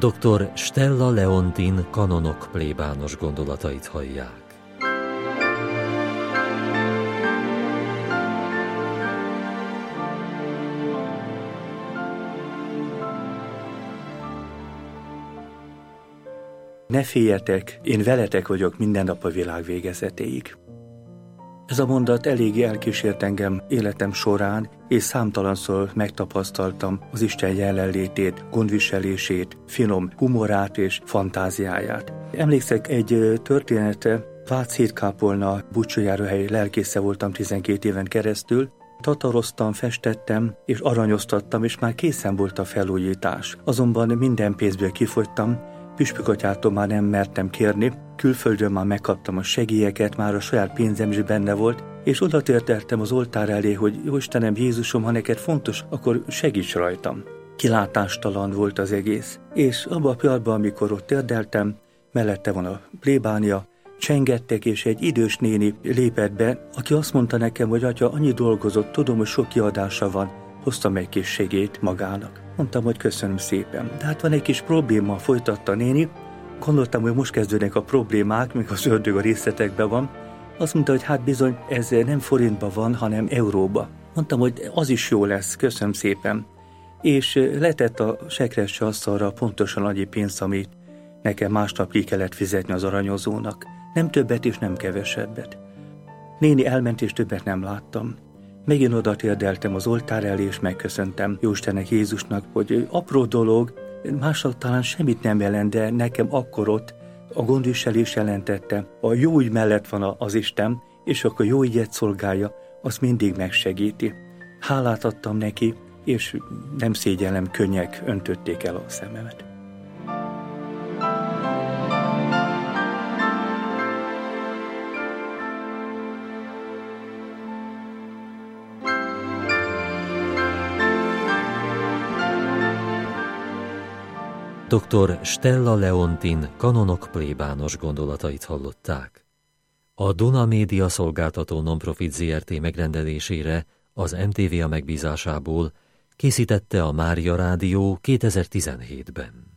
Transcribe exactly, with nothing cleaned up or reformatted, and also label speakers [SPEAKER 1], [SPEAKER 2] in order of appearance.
[SPEAKER 1] doktor Stella Leontin kanonok plébános gondolatait hallják.
[SPEAKER 2] Ne féljetek, én veletek vagyok minden nap a világ végezetéig. Ez a mondat eléggé elkísért engem életem során, és számtalanszor megtapasztaltam az Isten jelenlétét, gondviselését, finom humorát és fantáziáját. Emlékszek egy történetre, Vácz Hétkápolna búcsújáróhely lelkésze voltam tizenkét éven keresztül, tataroztam, festettem és aranyoztattam, és már készen volt a felújítás. Azonban minden pénzből kifogytam, püspökatyától már nem mertem kérni, külföldön már megkaptam a segélyeket, már a saját pénzem is benne volt, és oda térdeltem az oltár elé, hogy jó Istenem, Jézusom, ha neked fontos, akkor segíts rajtam. Kilátástalan volt az egész. És abban a pillanatban, amikor ott térdeltem, mellette van a plébánia, csengettek, és egy idős néni lépett be, aki azt mondta nekem, hogy atya, annyi dolgozott, tudom, hogy sok kiadása van, hoztam egy kis segélyt magának. Mondtam, hogy köszönöm szépen. De hát van egy kis probléma, folytatta a néni. Gondoltam, hogy most kezdődnek a problémák, mikor az ördög a részletekben van. Azt mondta, hogy hát bizony, ez nem forintban van, hanem euróba. Mondtam, hogy az is jó lesz, köszönöm szépen. És letett a sekrestye asztalra pontosan annyi pénzt, amit nekem másnap ki kellett fizetni az aranyozónak. Nem többet és nem kevesebbet. Néni elment, és többet nem láttam. Megint oda térdeltem az oltár elé, és megköszöntem Jóistennek, Jézusnak, hogy apró dolog, másnak talán semmit nem jelent, de nekem akkor ott a gondviselés jelentette. A jó ügy mellett van az Isten, és akkor jó ügyet szolgálja, azt mindig megsegíti. Hálát adtam neki, és nem szégyellem, könnyek öntötték el a szememet.
[SPEAKER 1] doktor Stella Leontin kanonok plébános gondolatait hallották. A Duna Média Szolgáltató Nonprofit zé er té megrendelésére az em té vé a megbízásából készítette a Mária Rádió kétezer-tizenhétben.